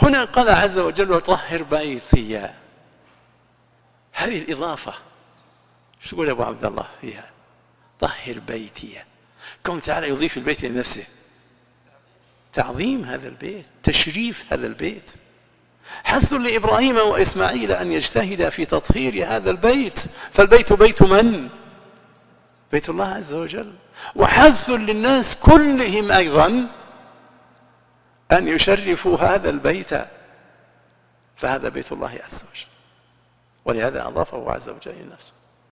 هنا قال عز وجل وطهر بيتي، هذه الإضافة شو تقول يا أبو عبد الله فيها؟ طهر بيتي، كون تعالى يضيف البيت لنفسه، تعظيم هذا البيت، تشريف هذا البيت، حث لإبراهيم وإسماعيل أن يجتهدا في تطهير هذا البيت، فالبيت بيت من؟ بيت الله عز وجل. وحث للناس كلهم أيضا أن يشرفوا هذا البيت، فهذا بيت الله عز وجل، ولهذا أضافه عز وجل إلى نفسه.